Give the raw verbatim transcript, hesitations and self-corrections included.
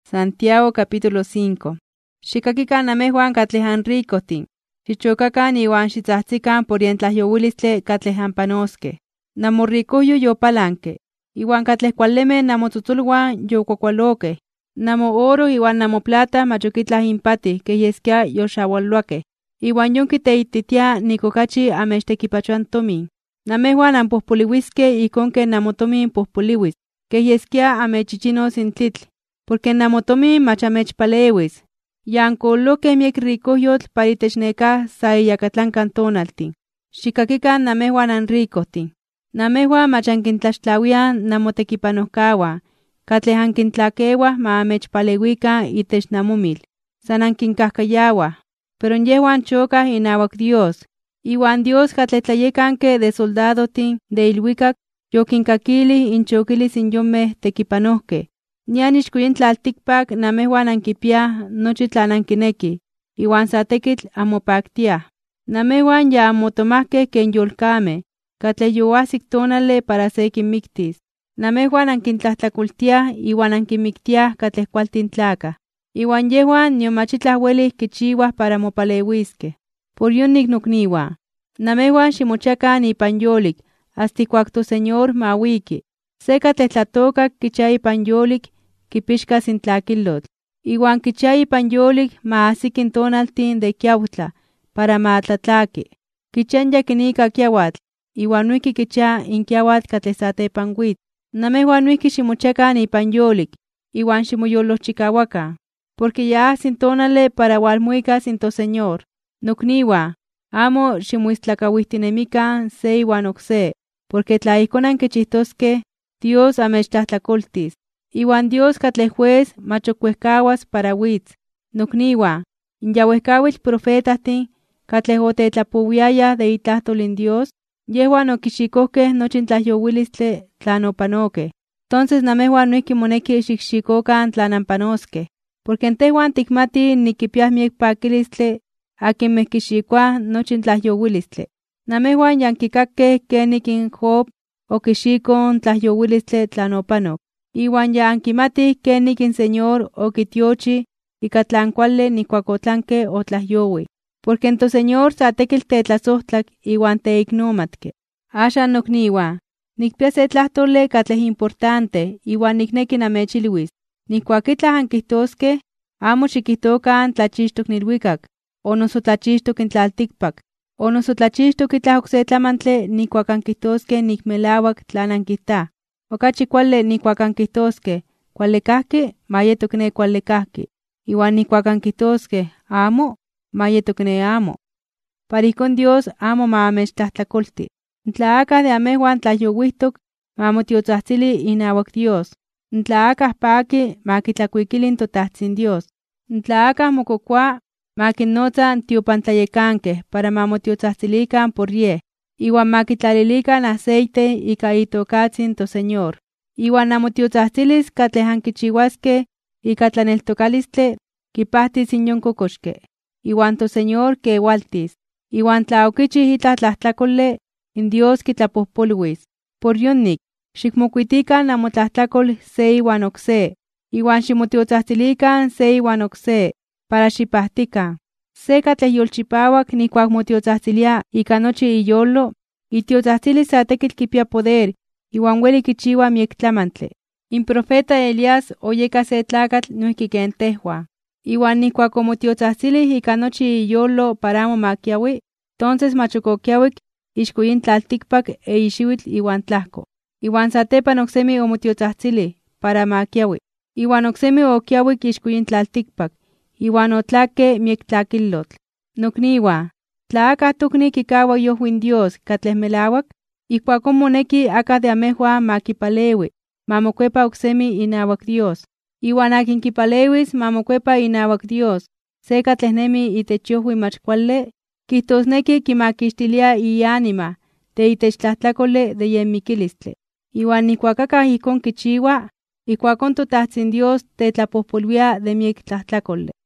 Santiago capítulo cinco. Xikakikan namejuan katlehan ricotin. Xichokakan iwan xitzahtzikan por yentlahyowilistli katlehan panoske. Namorricoyo yopalanke. Iwan katlehkualeme namotzotzolwan yokuakualoke. Namo oro iwan namo plata machokitlah impati que yeskia yoxawalluake. Iwan yonkiteititia nikokachi amechtekipachuan tomin. Namejuan ampohpoliwiske ikonke namotomin pohpoliwis. Que yeskia amechichinos intlitl. Porque namotomin machamechpalewis. Yankoloke miek ricoyotl paritechneka sa iyakatlan cantonaltin. Xikakikan namejuan anricotin. Namejuan machankintlaxtlawian namotekipanohkawan. Katlehankintlakewa ma amechpalewikan itech namomil. Sanankinkahkayawa. Pero yehuan chokah inawak Dios. Iwan Dios katletlayekanke de soldadotin de ilwikak yokinkakili inchokilis inyomeh tekipanohke. Nian ixkuintlaltikpak namejuan ankipiah nochi tlan ankineki, iwan sa tekitl amopaktiah. Namejuan ya amotomahkeh ken yolkameh, katleh yoahsik tonale para se kinmiktis. Namejuan ankintlahtlakoltiah iwan ankinmiktiah katleh kualtin tlakah. Iwan yehuan niomachitlah welih kichiwah para mopalewiskeh. Por yonik nokniuan, namejuan ximochakan ipan yolik, hasta ikuak toSeñor mawiki. Se katleh tlatokak kichia ipan yolik kipixkas intlakilotl. Iwan kichia ipan yolik maahsikin tonaltin de kiautla para matlatlaki. Kichian yakinika kiawatl, iwan nuiki kichia inkiawatl katleh satepan witz. Namejuan nuiki ximochakan ipan yolik, iwan ximoyolojchikawakan. Porque ya ahsin tonale para walmuikas in toSeñor. Nokniuan, amo ximoistlakauihtinemikan se iwan okse, porque tla ijkon ankichihtoskeh, Dios amechtlahtlakoltis. Iwan Dios katleh juez machokuehkawas para witz. Nokniuan, inyawehkawitl profetahtin katleh otetlapowiayah de itlahtol in Dios, yehuan okixikohkeh nochi tlahyowilistli tlan opanokeh. Entonces namejuan noihki moneki xikxikokan tlan anpanoskeh. Porque tehuan tikmatih nikipiah miek pakilistli akinmeh kixikoah nochi tlahyowilistli. Namejuan yankikakkeh kenik in Job okixikon tlahyowilistli tlan opanok. Iwan ya ankimatih kenik in Señor okitiochi ika tlan kuali nikuak otlanke otlahyowi. Porque en toSeñor sa tekil tetlasohtlak iwan teiknomatke. Axan nokniuan, nikpia se tlahtole katleh importante iwan nikneki namechilwis. Nikuak itlah ankihtoskeh, amo xikihtokan tlachixtok nilwikak, o noso tlachixtok in tlaltikpak, o noso tlachixtok itlah okse tlamantli nikuak ankihtoskeh nikmelawak tlan ankijtah. Okachi kuali nikuak ankihtoskeh, kuali kahki, mayetok ne kuali kahki. Iwan nikuak ankihtoskeh, amo, mayetok ne amo. Para ijkon Dios amo ma amechtlahtlakolti. Tla akah de amejuan tlahyowihtok, ma motiotzahtzili inawak Dios. Tla akah paki, ma kitlakuikilin totahtzin Dios. Tla akah mokokua, ma kinnotza tiopantlayekankeh para ma motiotzahtzilikan por yeh. Iwan ma kitlalilikan aceite ika itokatzin toSeñor. Iwan namotiotzahtzilis katleh ankichiwaskeh ika tlaneltokalistli kipahtis inyon kokoxke. Iwan toSeñor kewaltis. Iwan tla okichih itlah tlahtlakole, in Dios kitlapohpolwis. Por yonik, xikmokuitikan namotlahtlakol se iwan okse, iwan ximotiotzahtzilikan se iwan okse, para xipahtikan. Se katleh yolchipawak nikuak motiotzahtzilia ika nochi iyolo, itiotzahtzili sa tekitl kipia poder, iwan weli kichiwa miek tlamantli. In profeta Elías oyeka se tlakatl noihki ken tehuan. Iwan nikuak omotiotzahtzili ika nochi iyolo para amo makiawi, entonces machokokiawik ixkoyin tlaltikpak e ixiwitl iwan tlahko. Iwan satepan oksemi omotiotzahtzili para makiawi. Iwan oksemi okiawik ixkoyin tlaltikpak, iwan otlake miek tlakilotl. Nokniuan, tla akah tokni kikawa yohwin Dios katleh melawak, ijkuakon moneki akah de amejuan ma kipalewi, ma mokuepa oksemi inawak Dios. Iwan akin kipalewis ma mokuepa inawak Dios, se katleh nemi itech yohwi mach kuali, kihtosneki kimakixtilia iánima de itech tlahtlakole de yen mikilistli. Iwan nikuak akah ijkon kichiwa, ijkuakon totahtzin Dios tetlapohpolwia de miek tlahtlakole.